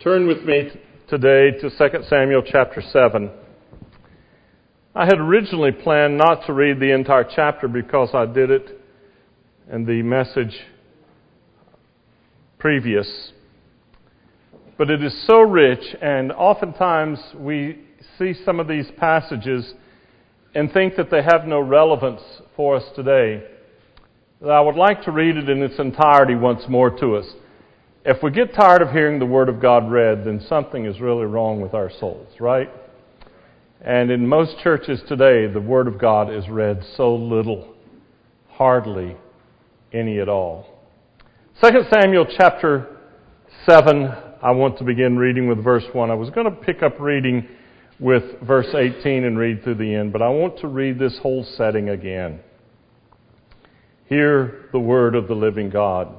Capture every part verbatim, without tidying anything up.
Turn with me today to Second Samuel chapter seven. I had originally planned not to read the entire chapter because I did it in the message previous. But it is so rich, and oftentimes we see some of these passages and think that they have no relevance for us today. I would like to read it in its entirety once more to us. If we get tired of hearing the Word of God read, then something is really wrong with our souls, right? And in most churches today, the Word of God is read so little, hardly any at all. Second Samuel chapter seven, I want to begin reading with verse one. I was going to pick up reading with verse eighteen and read through the end, but I want to read this whole setting again. Hear the word of the living God.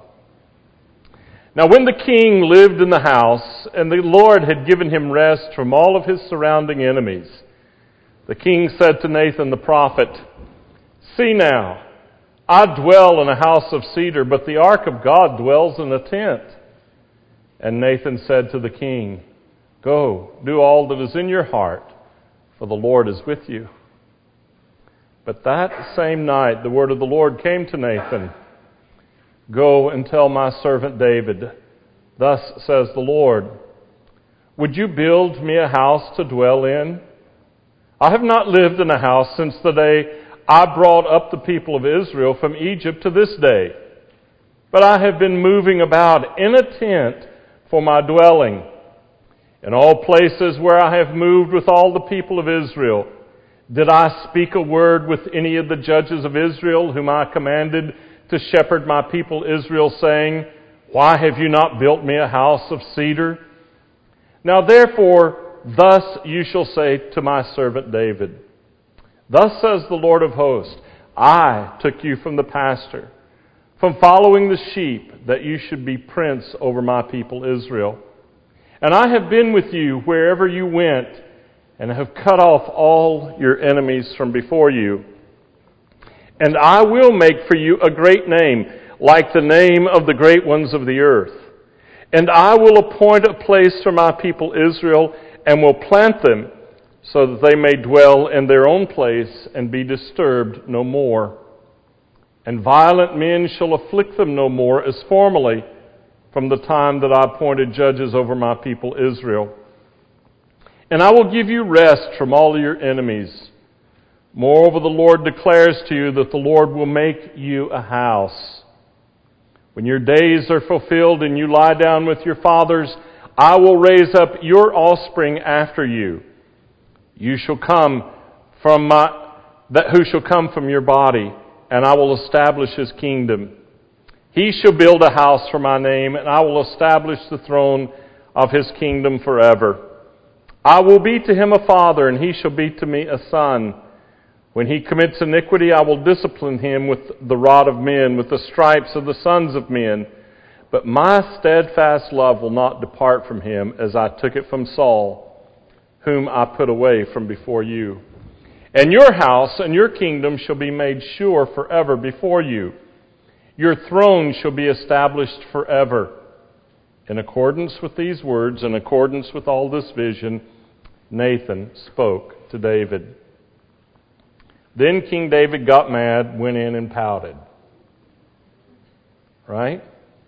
Now when the king lived in the house, and the Lord had given him rest from all of his surrounding enemies, the king said to Nathan the prophet, "See now, I dwell in a house of cedar, but the ark of God dwells in a tent." And Nathan said to the king, "Go, do all that is in your heart, for the Lord is with you." But that same night the word of the Lord came to Nathan, "Go and tell my servant David, thus says the Lord, would you build me a house to dwell in? I have not lived in a house since the day I brought up the people of Israel from Egypt to this day. But I have been moving about in a tent for my dwelling. In all places where I have moved with all the people of Israel, did I speak a word with any of the judges of Israel whom I commanded to shepherd my people Israel, saying, why have you not built me a house of cedar? Now therefore, thus you shall say to my servant David, thus says the Lord of hosts, I took you from the pasture, from following the sheep, that you should be prince over my people Israel. And I have been with you wherever you went, and have cut off all your enemies from before you. And I will make for you a great name, like the name of the great ones of the earth. And I will appoint a place for my people Israel, and will plant them, so that they may dwell in their own place, and be disturbed no more. And violent men shall afflict them no more, as formerly, from the time that I appointed judges over my people Israel. And I will give you rest from all your enemies. Moreover, the Lord declares to you that the Lord will make you a house. When your days are fulfilled and you lie down with your fathers, I will raise up your offspring after you. You shall come from my, that who shall come from your body, and I will establish his kingdom. He shall build a house for my name, and I will establish the throne of his kingdom forever. I will be to him a father, and he shall be to me a son. When he commits iniquity, I will discipline him with the rod of men, with the stripes of the sons of men. But my steadfast love will not depart from him, as I took it from Saul, whom I put away from before you. And your house and your kingdom shall be made sure forever before you. Your throne shall be established forever." In accordance with these words, in accordance with all this vision, Nathan spoke to David. Then King David got mad, went in and pouted. Right?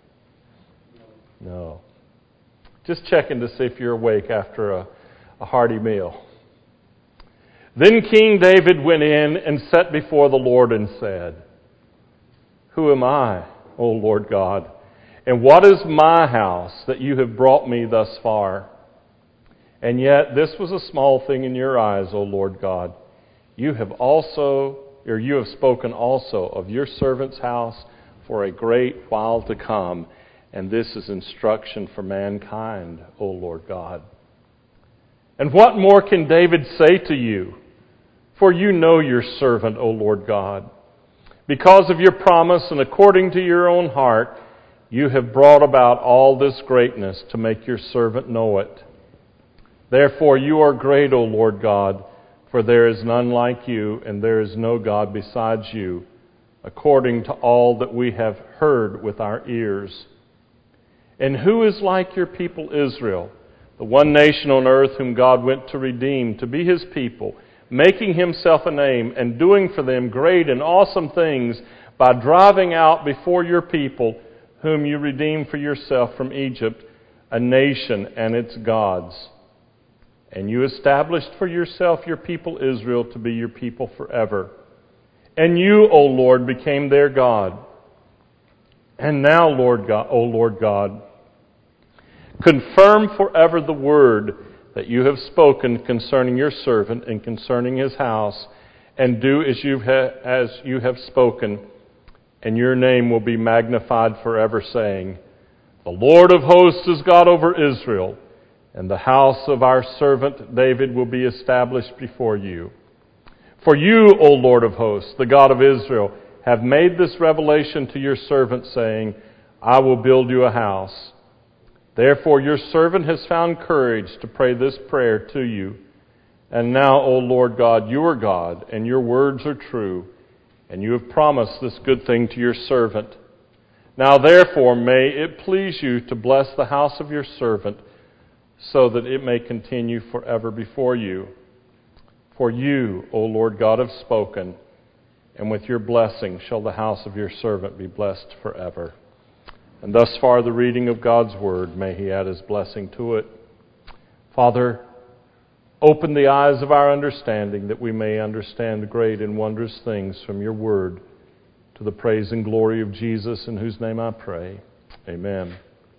No. Just checking to see if you're awake after a, a hearty meal. Then King David went in and sat before the Lord and said, "Who am I, O Lord God? And what is my house that you have brought me thus far? And yet this was a small thing in your eyes, O Lord God. You have also, or you have spoken also of your servant's house for a great while to come, and this is instruction for mankind, O Lord God. And what more can David say to you? For you know your servant, O Lord God. Because of your promise and according to your own heart, you have brought about all this greatness to make your servant know it. Therefore you are great, O Lord God, for there is none like you, and there is no God besides you, according to all that we have heard with our ears. And who is like your people Israel, the one nation on earth whom God went to redeem, to be His people, making Himself a name and doing for them great and awesome things by driving out before your people, whom you redeemed for yourself from Egypt, a nation and its gods. And you established for yourself your people Israel to be your people forever. And you, O Lord, became their God. And now, Lord God, O Lord God, confirm forever the word that you have spoken concerning your servant and concerning his house, and do as you ha- as you have spoken, and your name will be magnified forever, saying, the Lord of hosts is God over Israel, and the house of our servant David will be established before you. For you, O Lord of hosts, the God of Israel, have made this revelation to your servant, saying, I will build you a house. Therefore your servant has found courage to pray this prayer to you. And now, O Lord God, you are God, and your words are true, and you have promised this good thing to your servant. Now therefore may it please you to bless the house of your servant, so that it may continue forever before you. For you, O Lord God, have spoken, and with your blessing shall the house of your servant be blessed forever. And thus far the reading of God's Word, may He add His blessing to it. Father, open the eyes of our understanding that we may understand great and wondrous things from your Word, to the praise and glory of Jesus, in whose name I pray. Amen.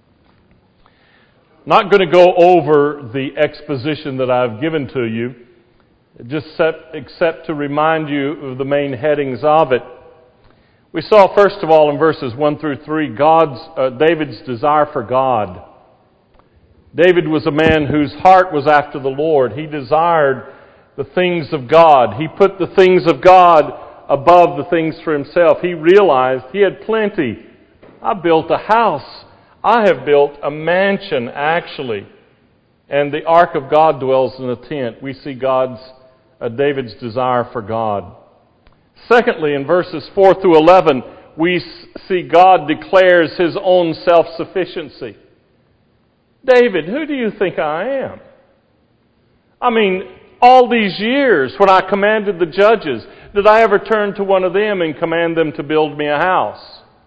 Not going to go over the exposition that I've given to you, just set, except to remind you of the main headings of it. We saw, first of all, in verses one through three, God's uh, David's desire for God. David was a man whose heart was after the Lord. He desired the things of God. He put the things of God above the things for himself. He realized he had plenty. I built a house. I have built a mansion, actually. And the ark of God dwells in a tent. We see God's, uh, David's desire for God. Secondly, in verses four through eleven, we see God declares His own self-sufficiency. David, who do you think I am? I mean, all these years when I commanded the judges, did I ever turn to one of them and command them to build me a house?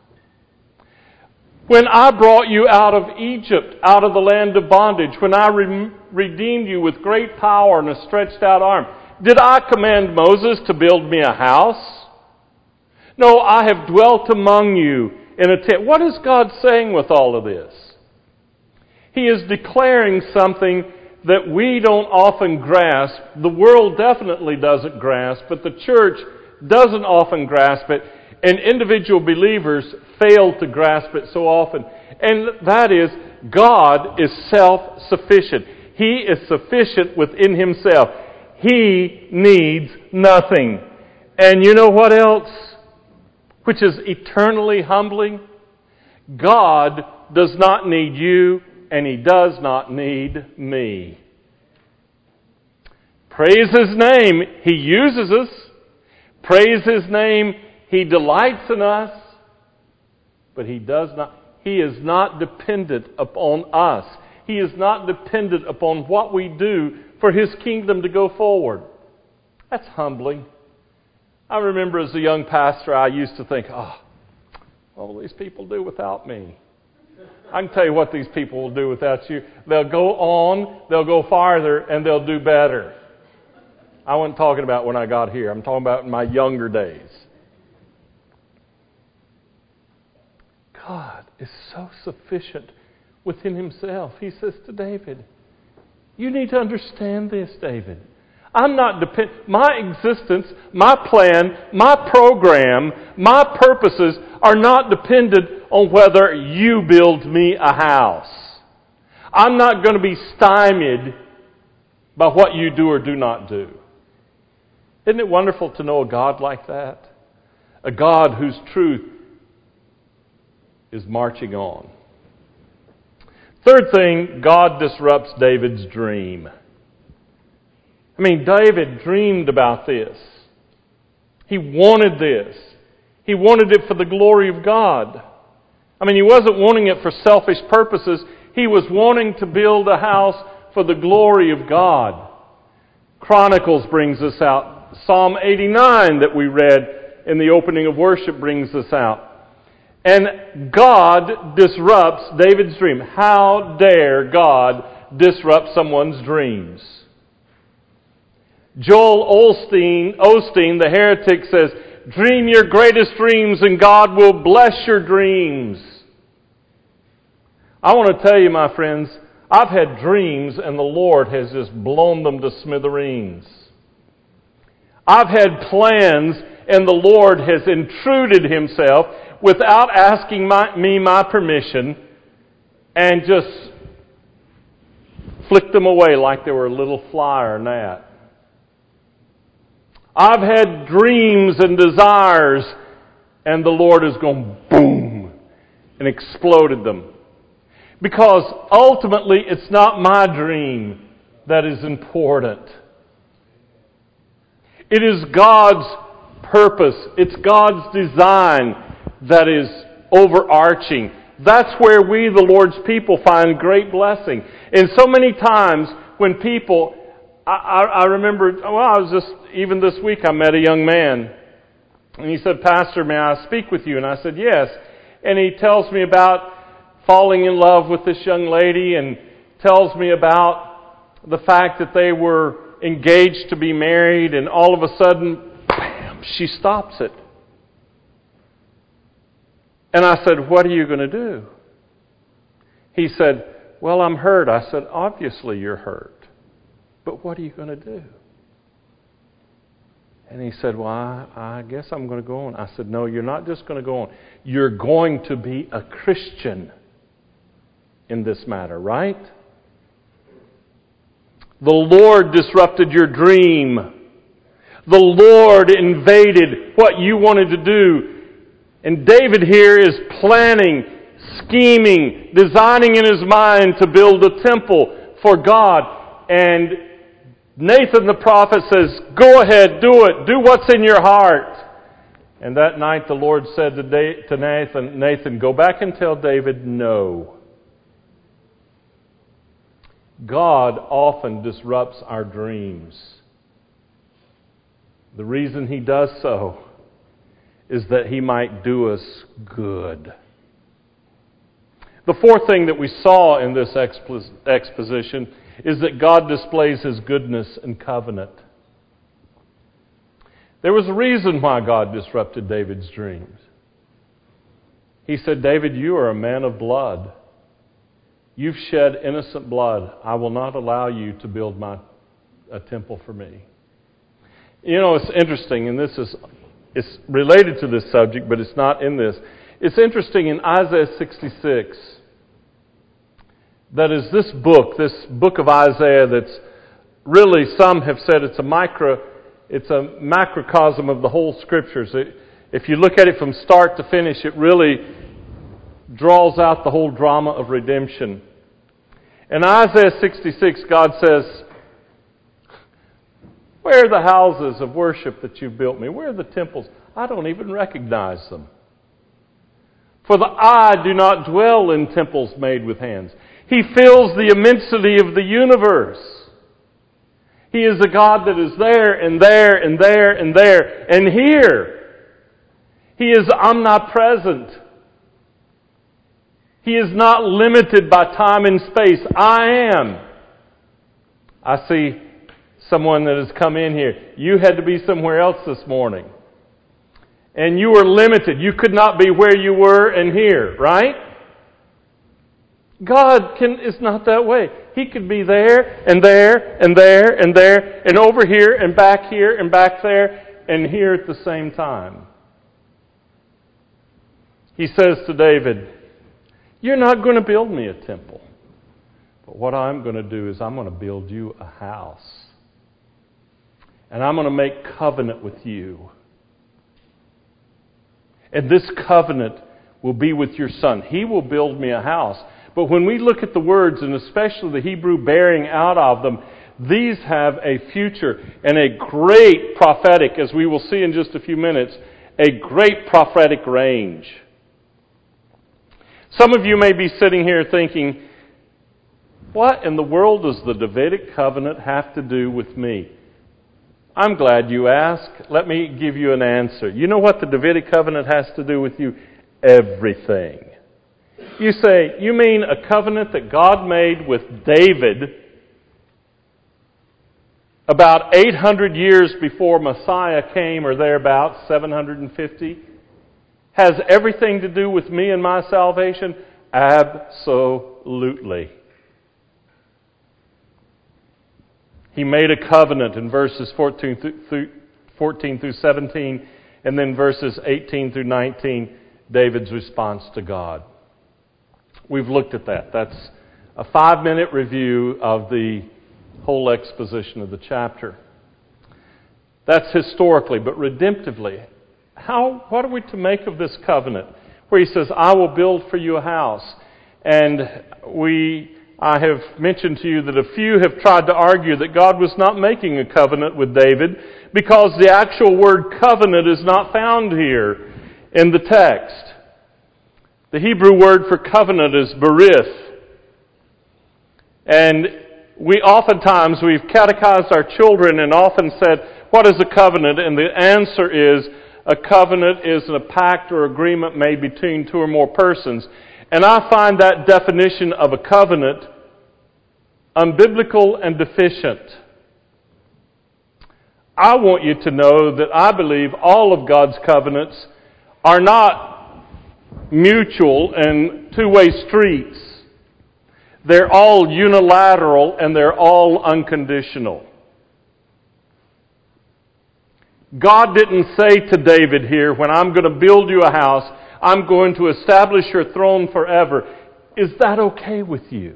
When I brought you out of Egypt, out of the land of bondage, when I re- redeemed you with great power and a stretched out arm, did I command Moses to build me a house? No, I have dwelt among you in a tent. What is God saying with all of this? He is declaring something that we don't often grasp. The world definitely doesn't grasp, but the church doesn't often grasp it, and individual believers fail to grasp it so often. And that is, God is self-sufficient. He is sufficient within Himself. He needs nothing. And you know what else? Which is eternally humbling? God does not need you, and He does not need me. Praise His name. He uses us. Praise His name. He delights in us. But He does not. He is not dependent upon us. He is not dependent upon what we do for His kingdom to go forward. That's humbling. I remember as a young pastor, I used to think, oh, what will these people do without me? I can tell you what these people will do without you. They'll go on, they'll go farther, and they'll do better. I wasn't talking about when I got here. I'm talking about in my younger days. God is so sufficient within Himself. He says to David, you need to understand this, David. I'm not dependent. My existence, my plan, my program, my purposes are not dependent on whether you build me a house. I'm not going to be stymied by what you do or do not do. Isn't it wonderful to know a God like that? A God whose truth is marching on. Third thing, God disrupts David's dream. I mean, David dreamed about this. He wanted this. He wanted it for the glory of God. I mean, he wasn't wanting it for selfish purposes. He was wanting to build a house for the glory of God. Chronicles brings us out. Psalm eighty-nine that we read in the opening of worship brings us out. And God disrupts David's dream. How dare God disrupt someone's dreams? Joel Osteen, Osteen, the heretic, says, "Dream your greatest dreams and God will bless your dreams." I want to tell you, my friends, I've had dreams and the Lord has just blown them to smithereens. I've had plans and the Lord has intruded Himself without asking my, me my permission and just flicked them away like they were a little fly or gnat. I've had dreams and desires and the Lord has gone boom and exploded them. Because ultimately it's not my dream that is important. It is God's purpose. It's God's design that is overarching. That's where we, the Lord's people, find great blessing. And so many times when people, I, I, I remember, well, I was just, even this week I met a young man. And he said, "Pastor, may I speak with you?" And I said, "Yes." And he tells me about falling in love with this young lady and tells me about the fact that they were engaged to be married, and all of a sudden, bam, she stops it. And I said, "What are you going to do?" He said, "Well, I'm hurt." I said, "Obviously you're hurt. But what are you going to do?" And he said, "Well, I, I guess I'm going to go on." I said, "No, you're not just going to go on. You're going to be a Christian in this matter, right?" The Lord disrupted your dream. The Lord invaded what you wanted to do. And David here is planning, scheming, designing in his mind to build a temple for God. And Nathan the prophet says, "Go ahead, do it. Do what's in your heart." And that night the Lord said to Nathan, Nathan, "Go back and tell David no." God often disrupts our dreams. The reason He does so is that He might do us good. The fourth thing that we saw in this exposition is that God displays His goodness and covenant. There was a reason why God disrupted David's dreams. He said, "David, you are a man of blood. You've shed innocent blood. I will not allow you to build my a temple for me." You know, it's interesting, and this is it's related to this subject, but it's not in this. It's interesting in Isaiah sixty-six, that is this book, this book of Isaiah that's really, some have said it's a micro, it's a macrocosm of the whole Scriptures. It, if you look at it from start to finish, it really draws out the whole drama of redemption. In Isaiah sixty-six, God says, "Where are the houses of worship that you've built me? Where are the temples? I don't even recognize them. For the eye do not dwell in temples made with hands." He fills the immensity of the universe. He is a God that is there and there and there and there and here. He is omnipresent. He is not limited by time and space. I am. I see someone that has come in here. You had to be somewhere else this morning. And you were limited. You could not be where you were and here, right? God can is not that way. He could be there and there and there and there and over here and back here and back there and here at the same time. He says to David, "You're not going to build me a temple. But what I'm going to do is I'm going to build you a house. And I'm going to make covenant with you. And this covenant will be with your son. He will build me a house." But when we look at the words, and especially the Hebrew bearing out of them, these have a future and a great prophetic, as we will see in just a few minutes, a great prophetic range. Some of you may be sitting here thinking, What in the world does the Davidic covenant have to do with me? I'm glad you asked. Let me give you an answer. You know what the Davidic covenant has to do with you? Everything. You say, you mean a covenant that God made with David about eight hundred years before Messiah came, or thereabouts, seven hundred fifty? Has everything to do with me and my salvation? Absolutely. He made a covenant in verses fourteen through seventeen, and then verses eighteen through nineteen, David's response to God. We've looked at that. That's a five-minute review of the whole exposition of the chapter. That's historically, but redemptively. How? What are we to make of this covenant? Where he says, I will build for you a house. And we... I have mentioned to you that a few have tried to argue that God was not making a covenant with David because the actual word covenant is not found here in the text. The Hebrew word for covenant is berith. And we oftentimes, we've catechized our children and often said, what is a covenant? And the answer is, a covenant is a pact or agreement made between two or more persons. And I find that definition of a covenant unbiblical and deficient. I want you to know that I believe all of God's covenants are not mutual and two-way streets. They're all unilateral and they're all unconditional. God didn't say to David here, when I'm going to build you a house, I'm going to establish your throne forever. Is that okay with you?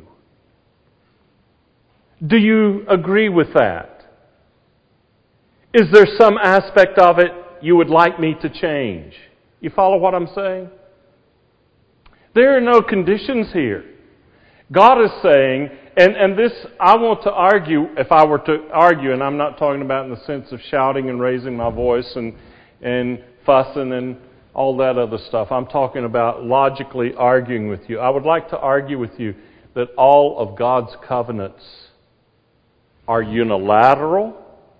Do you agree with that? Is there some aspect of it you would like me to change? You follow what I'm saying? There are no conditions here. God is saying, and, and this, I want to argue, if I were to argue, and I'm not talking about in the sense of shouting and raising my voice and, and fussing and all that other stuff. I'm talking about logically arguing with you. I would like to argue with you that all of God's covenants are unilateral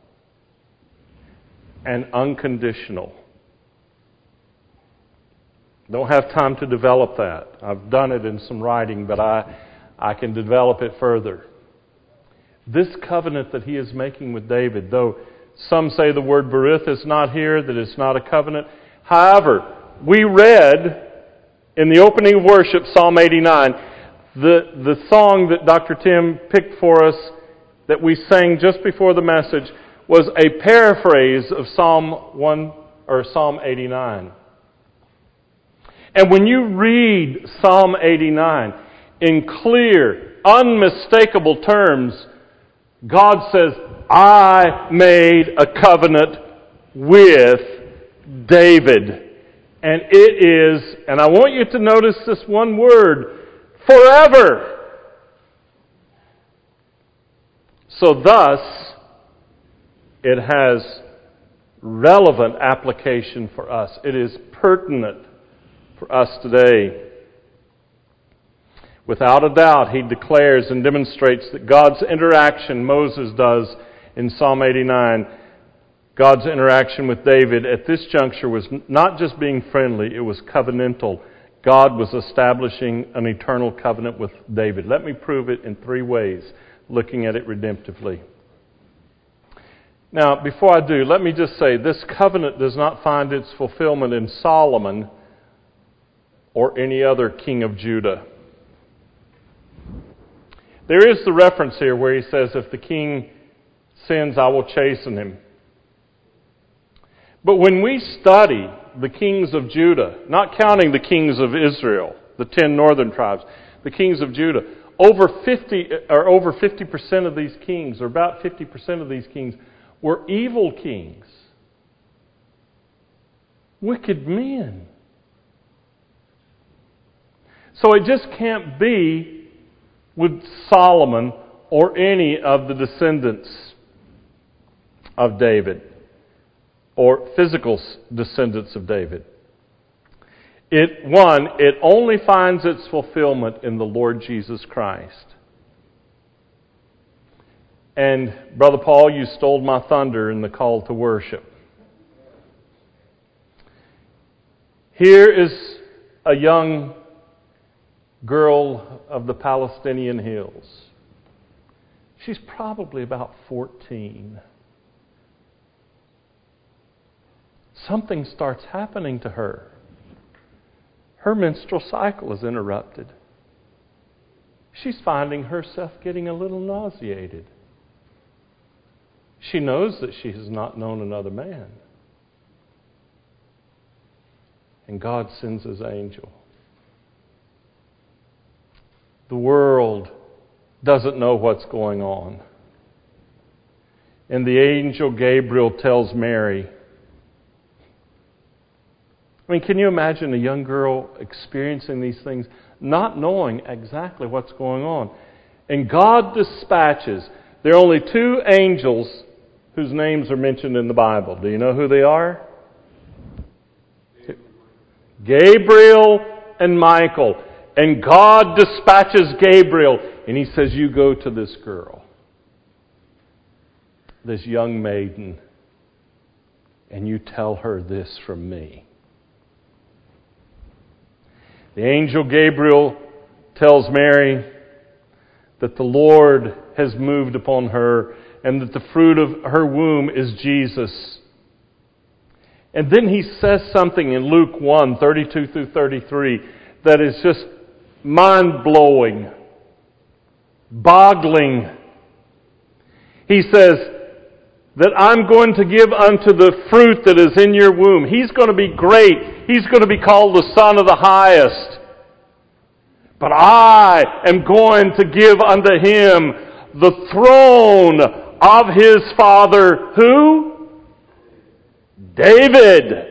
and unconditional. Don't have time to develop that. I've done it in some writing, but I, I can develop it further. This covenant that he is making with David, though some say the word berith is not here, that it's not a covenant. However, we read in the opening of worship, Psalm eighty-nine, the, the song that Doctor Tim picked for us that we sang just before the message was a paraphrase of Psalm one or Psalm eighty-nine. And when you read Psalm eighty-nine in clear, unmistakable terms, God says, I made a covenant with David. And it is, and I want you to notice this one word, forever. So thus, it has relevant application for us. It is pertinent for us today. Without a doubt, he declares and demonstrates that God's interaction, Moses does in Psalm eighty-nine, God's interaction with David at this juncture was not just being friendly, it was covenantal. God was establishing an eternal covenant with David. Let me prove it in three ways, looking at it redemptively. Now, before I do, let me just say, this covenant does not find its fulfillment in Solomon or any other king of Judah. There is the reference here where he says, if the king sins, I will chasten him. But when we study the kings of Judah, not counting the kings of Israel, the ten northern tribes, the kings of Judah, over fifty or over fifty percent of these kings, or about fifty percent of these kings, were evil kings. Wicked men. So it just can't be with Solomon or any of the descendants of David, or physical descendants of David. It, one, it only finds its fulfillment in the Lord Jesus Christ. And Brother Paul, you stole my thunder in the call to worship. Here is a young girl of the Palestinian hills. She's probably about fourteen. Something starts happening to her. Her menstrual cycle is interrupted. She's finding herself getting a little nauseated. She knows that she has not known another man. And God sends His angel. The world doesn't know what's going on. And the angel Gabriel tells Mary. I mean, can you imagine a young girl experiencing these things, not knowing exactly what's going on? And God dispatches. There are only two angels whose names are mentioned in the Bible. Do you know who they are? Gabriel and Michael. And God dispatches Gabriel, and He says, you go to this girl, this young maiden, and you tell her this from me. The angel Gabriel tells Mary that the Lord has moved upon her and that the fruit of her womb is Jesus. And then he says something in Luke one, thirty-two through thirty-three, that is just mind-blowing, boggling. He says that I'm going to give unto the fruit that is in your womb. He's going to be great. He's going to be called the Son of the Highest. But I am going to give unto him the throne of his father, who? David.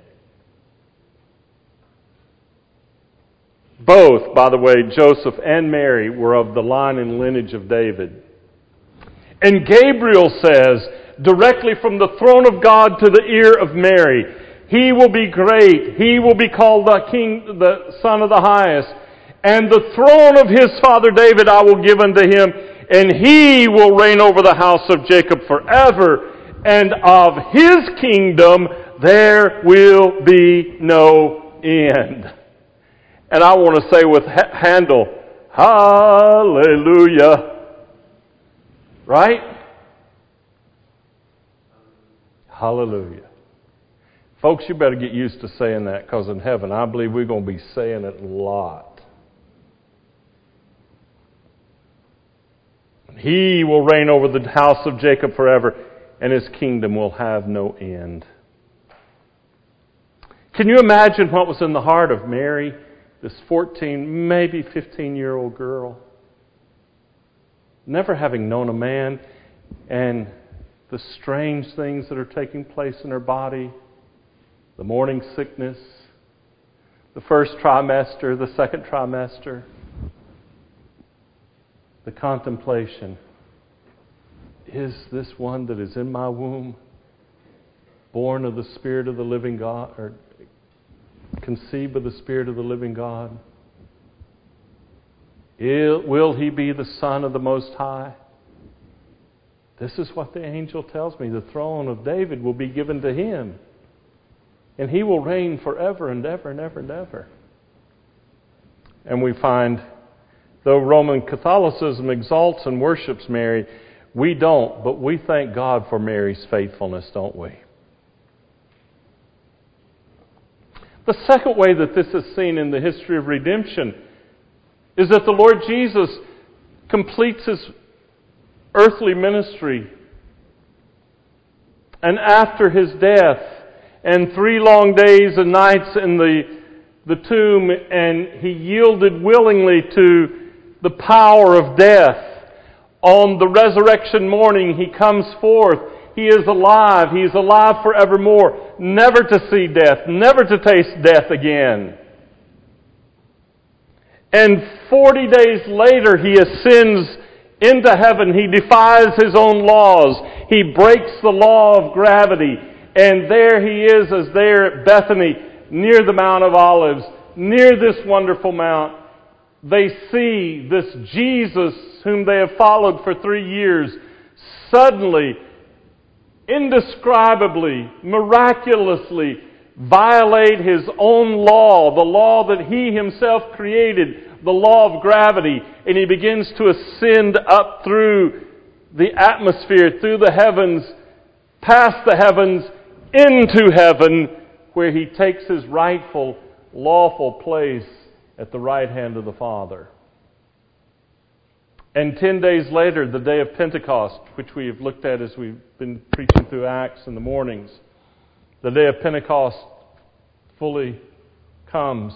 Both, by the way, Joseph and Mary were of the line and lineage of David. And Gabriel says, directly from the throne of God to the ear of Mary, he will be great. He will be called the King, the Son of the Highest. And the throne of his father David I will give unto him, and he will reign over the house of Jacob forever, and of his kingdom there will be no end. And I want to say with Handel, hallelujah. Right? Hallelujah. Folks, you better get used to saying that, because in heaven I believe we're going to be saying it a lot. He will reign over the house of Jacob forever, and his kingdom will have no end. Can you imagine what was in the heart of Mary, this fourteen, maybe fifteen-year-old girl? Never having known a man, and the strange things that are taking place in her body, the morning sickness, the first trimester, the second trimester, the contemplation. Is this one that is in my womb born of the Spirit of the living God, or conceived of the Spirit of the living God? Will he be the Son of the Most High? This is what the angel tells me. The throne of David will be given to him, and he will reign forever and ever and ever and ever. And we find, though Roman Catholicism exalts and worships Mary, we don't, but we thank God for Mary's faithfulness, don't we? The second way that this is seen in the history of redemption is that the Lord Jesus completes His earthly ministry. And after His death, and three long days and nights in the, the tomb, and He yielded willingly to the power of death. On the resurrection morning, He comes forth. He is alive. He is alive forevermore. Never to see death. Never to taste death again. And forty days later, He ascends into heaven. He defies His own laws. He breaks the law of gravity. And there He is as there at Bethany, near the Mount of Olives, near this wonderful mount. They see this Jesus whom they have followed for three years suddenly, indescribably, miraculously violate His own law, the law that He Himself created, the law of gravity, and He begins to ascend up through the atmosphere, through the heavens, past the heavens, into heaven, where He takes His rightful, lawful place at the right hand of the Father. And ten days later, the day of Pentecost, which we have looked at as we've been preaching through Acts in the mornings, the day of Pentecost fully comes.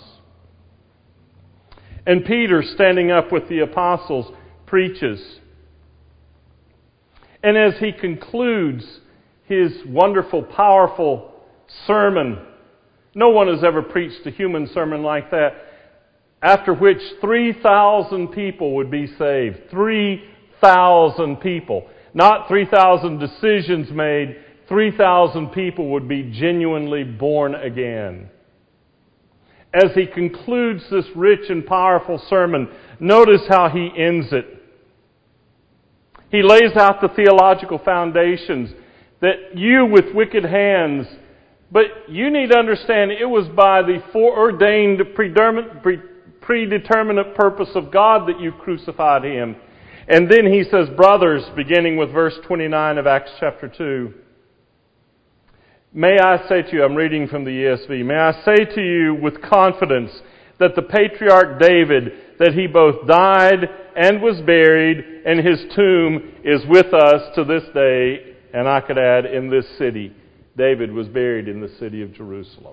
And Peter, standing up with the apostles, preaches. And as he concludes his wonderful, powerful sermon, no one has ever preached a human sermon like that, after which three thousand people would be saved. three thousand people. Not three thousand decisions made. three thousand people would be genuinely born again. As he concludes this rich and powerful sermon, notice how he ends it. He lays out the theological foundations that you with wicked hands, but you need to understand it was by the foreordained, predeterminate purpose of God that you crucified Him. And then he says, brothers, beginning with verse twenty-nine of Acts chapter two, may I say to you, I'm reading from the E S V, may I say to you with confidence that the patriarch David, that he both died and was buried, and his tomb is with us to this day, and I could add, in this city. David was buried in the city of Jerusalem.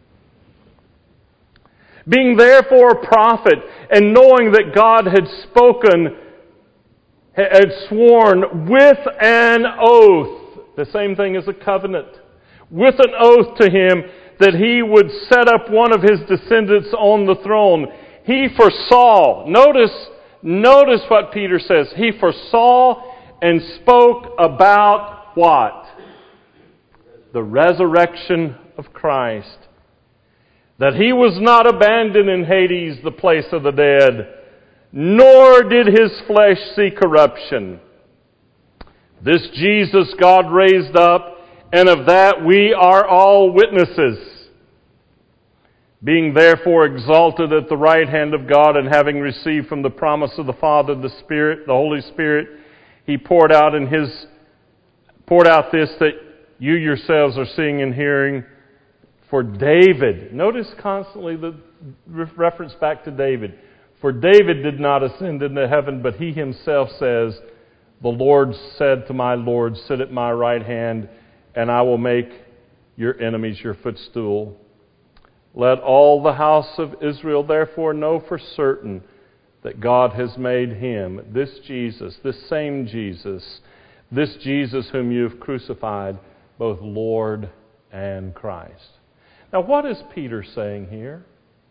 Being therefore a prophet, and knowing that God had spoken, had sworn with an oath, the same thing as a covenant, with an oath to him that he would set up one of his descendants on the throne. He foresaw, notice, notice what Peter says, he foresaw and spoke about what? The resurrection of Christ. That He was not abandoned in Hades, the place of the dead, nor did His flesh see corruption. This Jesus God raised up, and of that we are all witnesses. Being therefore exalted at the right hand of God, and having received from the promise of the Father the Spirit, the Holy Spirit, He poured out in His poured out this that you yourselves are seeing and hearing. For David, notice constantly the reference back to David. For David did not ascend into heaven, but he himself says, the Lord said to my Lord, sit at my right hand, and I will make your enemies your footstool. Let all the house of Israel therefore know for certain that God has made Him, this Jesus, this same Jesus, this Jesus whom you have crucified, both Lord and Christ. Now, what is Peter saying here?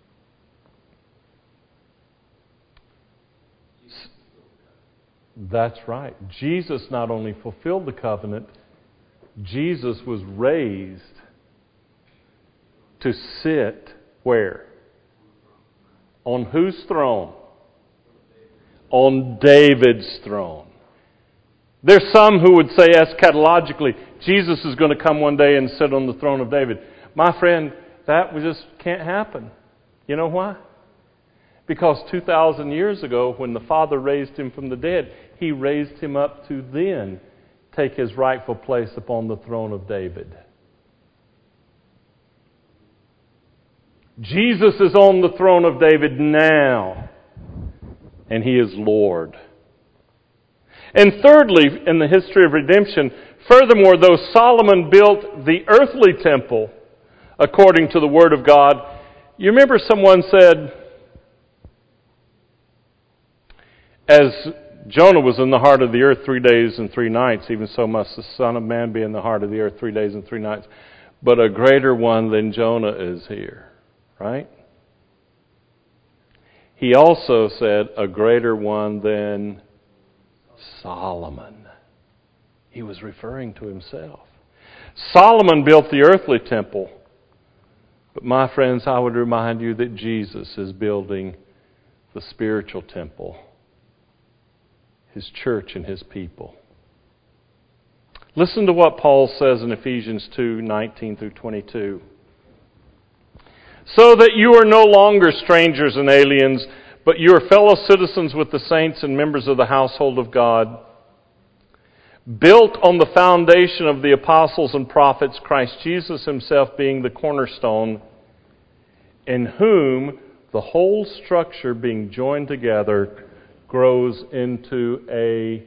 That's right. Jesus not only fulfilled the covenant, Jesus was raised to sit where? On whose throne? On David's throne. There's some who would say eschatologically, Jesus is going to come one day and sit on the throne of David. My friend, that just can't happen. You know why? Because two thousand years ago, when the Father raised Him from the dead, He raised Him up to then take His rightful place upon the throne of David. Jesus is on the throne of David now, and He is Lord. And thirdly, in the history of redemption, furthermore, though Solomon built the earthly temple according to the Word of God, you remember someone said, as Jonah was in the heart of the earth three days and three nights, even so must the Son of Man be in the heart of the earth three days and three nights. But a greater one than Jonah is here, right? He also said, a greater one than Solomon. He was referring to himself. Solomon built the earthly temple. But my friends, I would remind you that Jesus is building the spiritual temple, His church and His people. Listen to what Paul says in Ephesians two, nineteen through twenty-two. So that you are no longer strangers and aliens, but you are fellow citizens with the saints and members of the household of God, built on the foundation of the apostles and prophets, Christ Jesus himself being the cornerstone, in whom the whole structure being joined together grows into a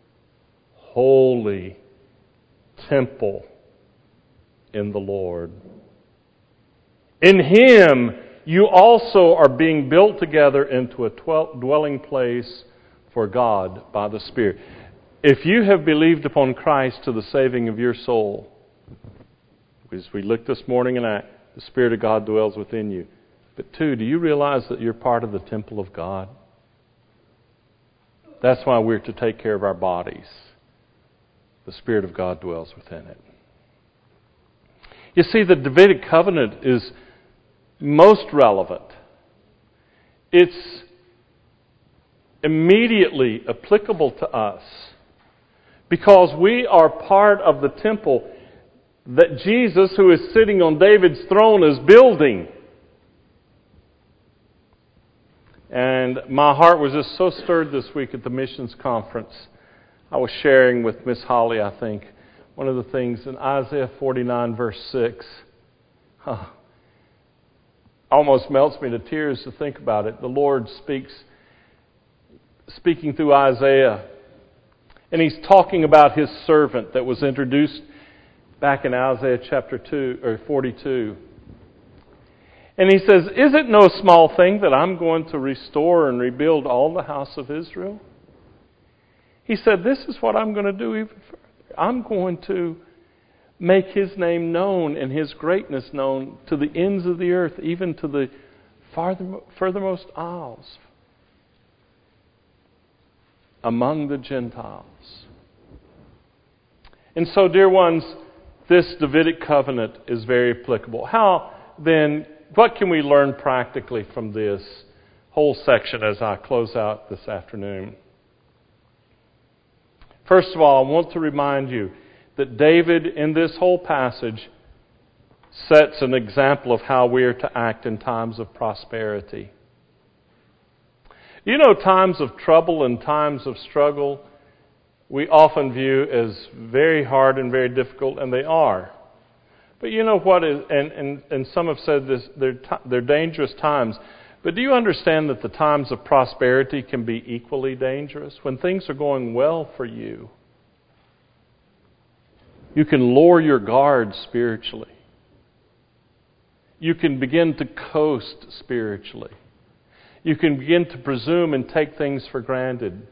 holy temple in the Lord. In Him you also are being built together into a dwelling place for God by the Spirit. If you have believed upon Christ to the saving of your soul, as we looked this morning in Acts, the Spirit of God dwells within you. But two, do you realize that you're part of the temple of God? That's why we're to take care of our bodies. The Spirit of God dwells within it. You see, the Davidic covenant is most relevant. It's immediately applicable to us because we are part of the temple that Jesus, who is sitting on David's throne, is building. And my heart was just so stirred this week at the missions conference. I was sharing with Miss Holly, I think, one of the things in Isaiah forty-nine, verse six. Huh, almost melts me to tears to think about it. The Lord speaks, speaking through Isaiah, and He's talking about His servant that was introduced back in Isaiah chapter two or forty-two. And He says, "Is it no small thing that I'm going to restore and rebuild all the house of Israel?" He said, "This is what I'm going to do even further. I'm going to make His name known and His greatness known to the ends of the earth, even to the farther, furthermost isles among the Gentiles." And so, dear ones, this Davidic covenant is very applicable. How then, what can we learn practically from this whole section as I close out this afternoon? First of all, I want to remind you that David, in this whole passage, sets an example of how we are to act in times of prosperity. You know, times of trouble and times of struggle, we often view as very hard and very difficult, and they are. But you know what is, and, and, and some have said this, they're, t- they're dangerous times. But do you understand that the times of prosperity can be equally dangerous? When things are going well for you, you can lower your guard spiritually. You can begin to coast spiritually. You can begin to presume and take things for granted.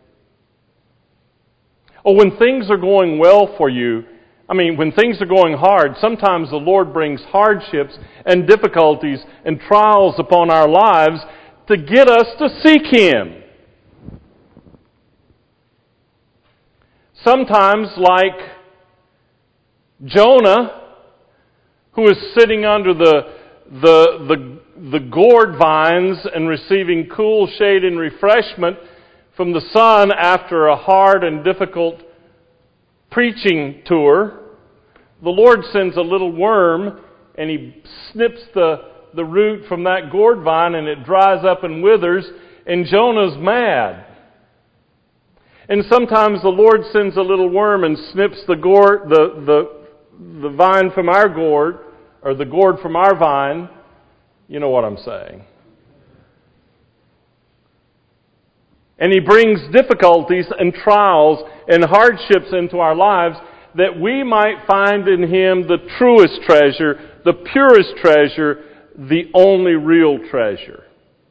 Or when things are going well for you, I mean, when things are going hard, sometimes the Lord brings hardships and difficulties and trials upon our lives to get us to seek Him. Sometimes, like Jonah, who is sitting under the, the, the, the gourd vines and receiving cool shade and refreshment from the sun after a hard and difficult preaching tour, the Lord sends a little worm and He snips the, the root from that gourd vine and it dries up and withers, and Jonah's mad. And sometimes the Lord sends a little worm and snips the gourd, the, the, the vine from our gourd, or the gourd from our vine. You know what I'm saying. And He brings difficulties and trials and hardships into our lives that we might find in Him the truest treasure, the purest treasure, the only real treasure.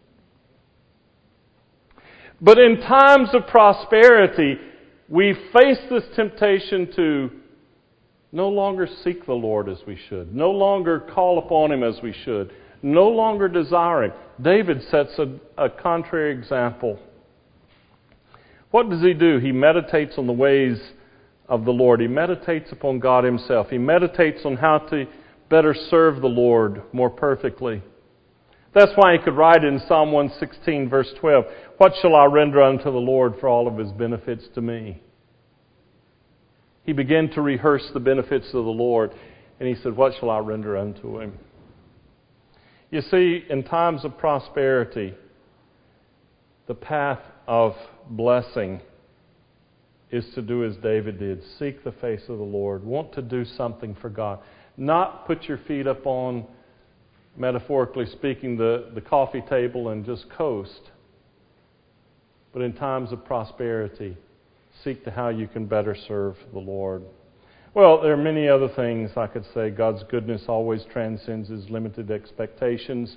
But in times of prosperity, we face this temptation to no longer seek the Lord as we should, no longer call upon Him as we should, no longer desire Him. David sets a, a contrary example. What does he do? He meditates on the ways of the Lord. He meditates upon God Himself. He meditates on how to better serve the Lord more perfectly. That's why he could write in Psalm one sixteen, verse twelve, "What shall I render unto the Lord for all of His benefits to me?" he began to rehearse the benefits of the Lord. And he said, what shall I render unto him? You see, in times of prosperity, the path of blessing is to do as David did. Seek the face of the Lord. Want to do something for God. Not put your feet up on, metaphorically speaking, the, the coffee table and just coast. But in times of prosperity, seek to how you can better serve the Lord. Well, there are many other things I could say. God's goodness always transcends His limited expectations.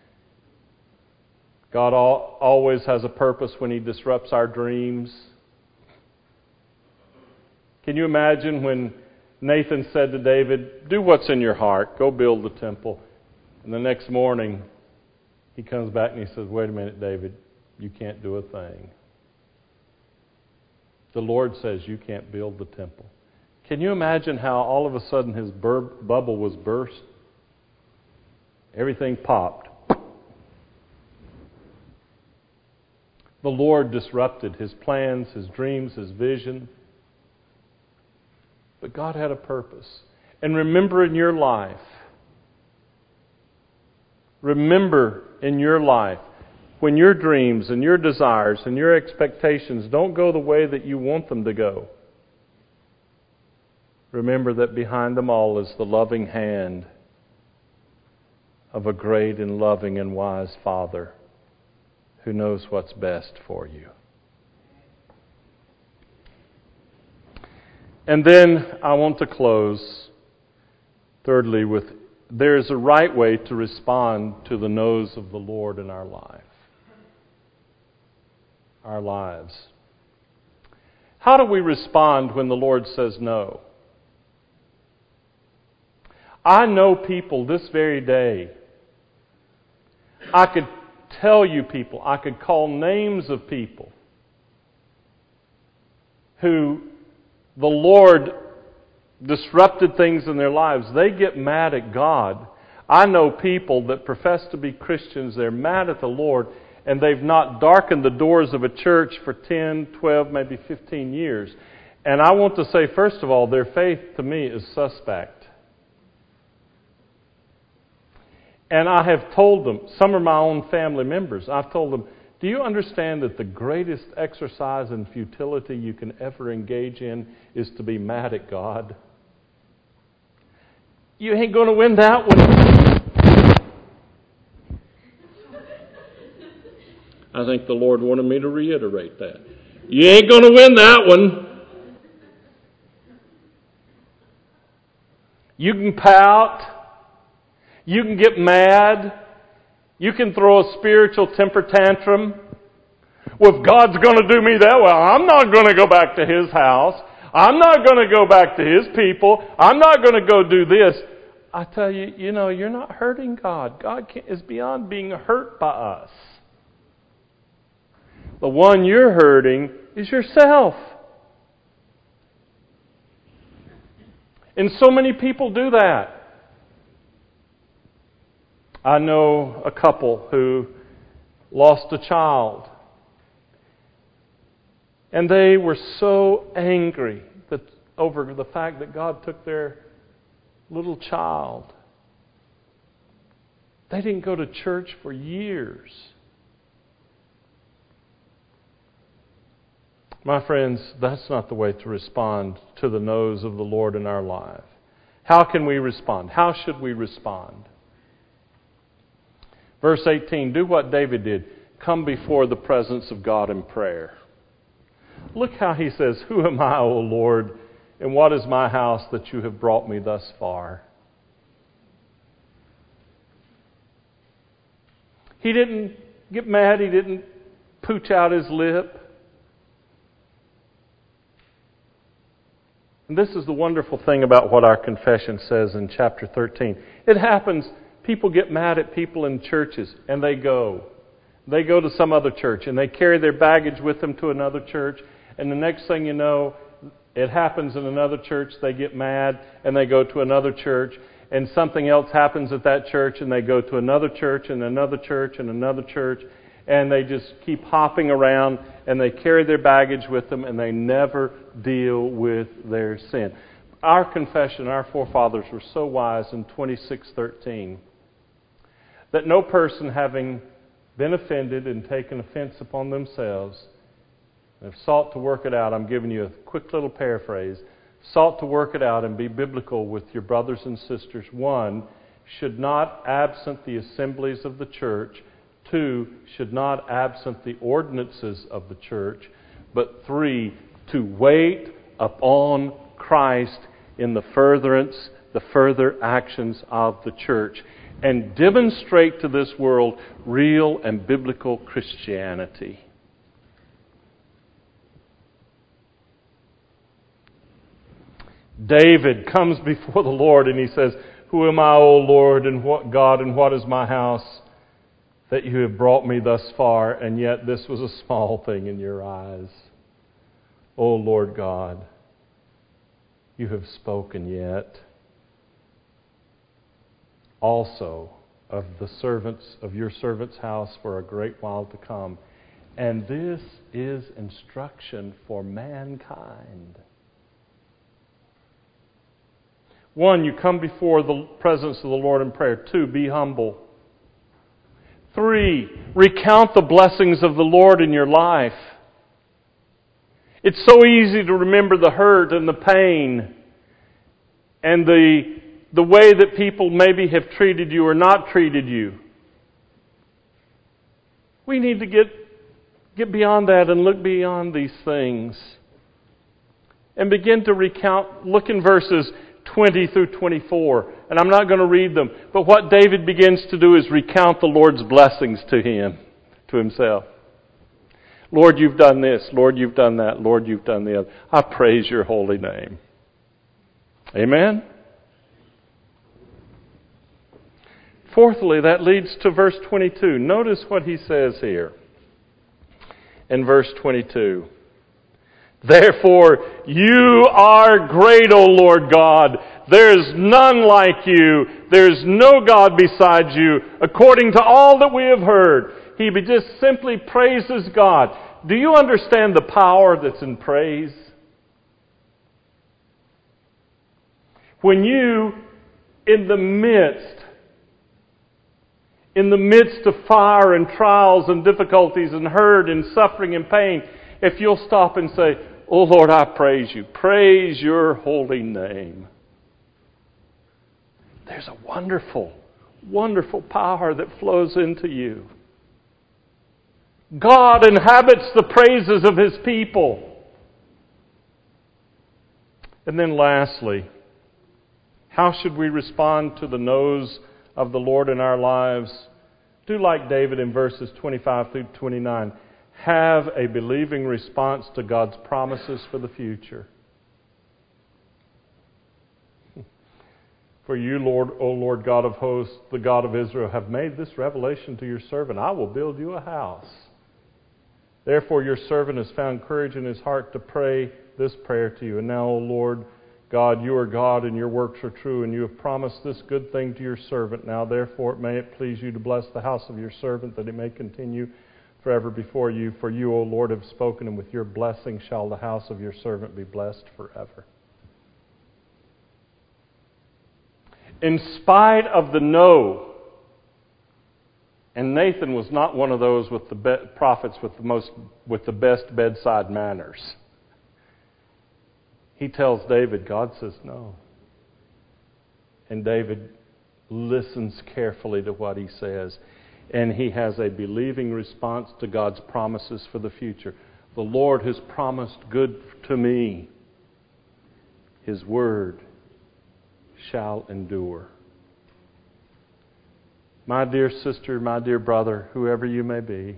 God al- always has a purpose when He disrupts our dreams. Can you imagine when Nathan said to David, do what's in your heart, go build the temple. And the next morning, he comes back and he says, wait a minute, David, you can't do a thing. The Lord says you can't build the temple. Can you imagine how all of a sudden his bur- bubble was burst? Everything popped. The Lord disrupted his plans, his dreams, his vision. But God had a purpose. And remember in your life, remember in your life, when your dreams and your desires and your expectations don't go the way that you want them to go, remember that behind them all is the loving hand of a great and loving and wise Father who knows what's best for you. And then I want to close, thirdly, with there is a right way to respond to the no's of the Lord in our life. Our lives. How do we respond when the Lord says no? I know people this very day. I could tell you people, I could call names of people who the Lord disrupted things in their lives. They get mad at God. I know people that profess to be Christians, they're mad at the Lord, and they've not darkened the doors of a church for ten, twelve, maybe fifteen years. And I want to say, first of all, their faith to me is suspect. And I have told them, some are my own family members, I've told them, do you understand that the greatest exercise in futility you can ever engage in is to be mad at God? You ain't going to win that one. I think the Lord wanted me to reiterate that. You ain't going to win that one. You can pout. You can get mad. You can throw a spiritual temper tantrum. Well, if God's going to do me that well, I'm not going to go back to His house. I'm not going to go back to His people. I'm not going to go do this. I tell you, you know, you're not hurting God. God is beyond being hurt by us. The one you're hurting is yourself. And so many people do that. I know a couple who lost a child. And they were so angry that over the fact that God took their little child. They didn't go to church for years. My friends, that's not the way to respond to the no's of the Lord in our life. How can we respond? How should we respond? Verse eighteen, do what David did. Come before the presence of God in prayer. Look how he says, who am I, O Lord, and what is my house that you have brought me thus far? He didn't get mad. He didn't pooch out his lip. And this is the wonderful thing about what our confession says in chapter thirteen. It happens, people get mad at people in churches, and they go. They go to some other church, and they carry their baggage with them to another church, and the next thing you know, it happens in another church, they get mad, and they go to another church, and something else happens at that church, and they go to another church, and another church, and another church, and they just keep hopping around, and they carry their baggage with them, and they never deal with their sin. Our confession, our forefathers were so wise in twenty-six thirteen that no person having been offended and taken offense upon themselves have sought to work it out. I'm giving you a quick little paraphrase. Sought to work it out and be biblical with your brothers and sisters. One, should not absent the assemblies of the church. Two, should not absent the ordinances of the church. But three, to wait upon Christ in the furtherance, the further actions of the church, and demonstrate to this world real and biblical Christianity. David comes before the Lord and he says, "Who am I, O Lord, and what God, and what is my house, that you have brought me thus far, and yet this was a small thing in your eyes. O Lord God, you have spoken yet also of the servants of your servant's house for a great while to come. And this is instruction for mankind." One, you come before the presence of the Lord in prayer. Two, be humble. Three, recount the blessings of the Lord in your life. It's so easy to remember the hurt and the pain and the the way that people maybe have treated you or not treated you. We need to get get beyond that and look beyond these things and begin to recount. Look in verses twenty through twenty-four. And I'm not going to read them. But what David begins to do is recount the Lord's blessings to him, to himself. Lord, you've done this. Lord, you've done that. Lord, you've done the other. I praise your holy name. Amen? Fourthly, that leads to verse twenty-two. Notice what he says here in verse twenty-two. Therefore, you are great, O Lord God. There is none like you. There is no God beside you, according to all that we have heard. He just simply praises God. Do you understand the power that's in praise? When you, in the midst, in the midst of fire and trials and difficulties and hurt and suffering and pain, if you'll stop and say, "Oh Lord, I praise you. Praise your holy name." There's a wonderful, wonderful power that flows into you. God inhabits the praises of His people. And then lastly, how should we respond to the no's of the Lord in our lives? Do like David in verses twenty-five through twenty-nine. Have a believing response to God's promises for the future. For you, Lord, O Lord God of hosts, the God of Israel, have made this revelation to your servant. I will build you a house. Therefore your servant has found courage in his heart to pray this prayer to you. And now, O Lord God, you are God, and your works are true, and you have promised this good thing to your servant. Now, therefore, may it please you to bless the house of your servant, that it may continue forever before you. For you, O Lord, have spoken, and with your blessing shall the house of your servant be blessed forever. In spite of the no, and Nathan was not one of those with the be- prophets with the most with the best bedside manners. He tells David, God says no. And David listens carefully to what he says. And he has a believing response to God's promises for the future. The Lord has promised good to me. His word shall endure. My dear sister, my dear brother, whoever you may be,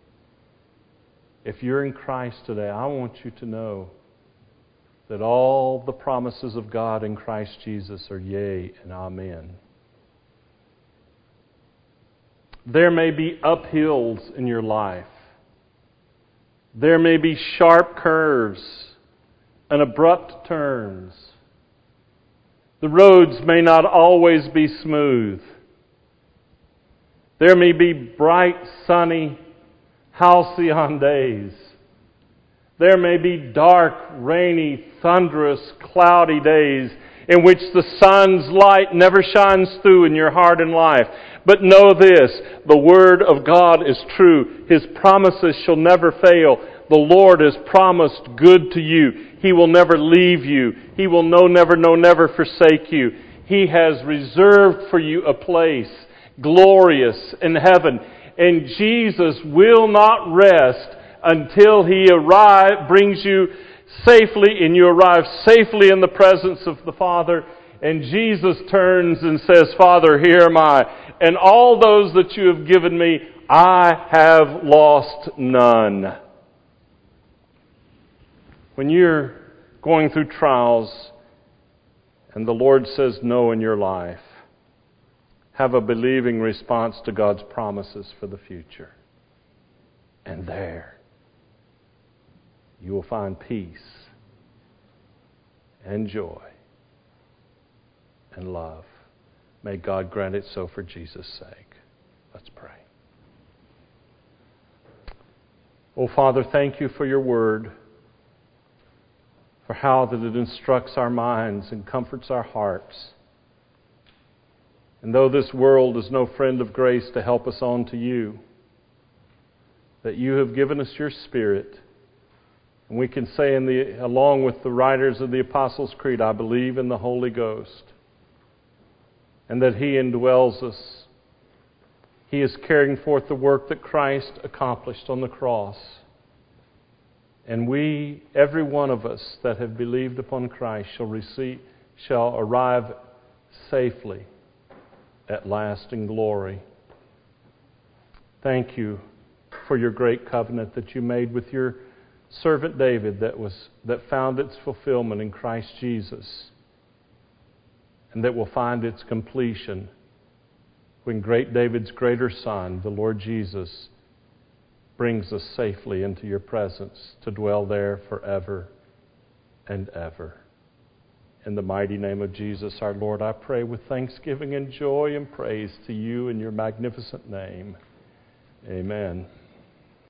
if you're in Christ today, I want you to know that all the promises of God in Christ Jesus are yea and amen. There may be uphills in your life. There may be sharp curves and abrupt turns. The roads may not always be smooth. There may be bright, sunny halcyon days. There may be dark, rainy, thunderous, cloudy days in which the sun's light never shines through in your heart and life. But know this, the Word of God is true. His promises shall never fail. The Lord has promised good to you. He will never leave you. He will no, never, no, never forsake you. He has reserved for you a place glorious in heaven. And Jesus will not rest until He arrive, brings you safely and you arrive safely in the presence of the Father. And Jesus turns and says, Father, here am I. And all those that you have given me, I have lost none. When you're going through trials and the Lord says no in your life, have a believing response to God's promises for the future. And there, you will find peace and joy and love. May God grant it so for Jesus' sake. Let's pray. Oh, Father, thank you for your word, for how that it instructs our minds and comforts our hearts. And though this world is no friend of grace to help us on to you, that you have given us your Spirit. And we can say, in the, along with the writers of the Apostles' Creed, I believe in the Holy Ghost. And that He indwells us. He is carrying forth the work that Christ accomplished on the cross. And we, every one of us that have believed upon Christ, shall receive, shall arrive safely at last in glory. Thank you for your great covenant that you made with your servant David that was that found its fulfillment in Christ Jesus, and that will find its completion when great David's greater son, the Lord Jesus, brings us safely into your presence to dwell there forever and ever. In the mighty name of Jesus, our Lord, I pray with thanksgiving and joy and praise to you in your magnificent name. Amen.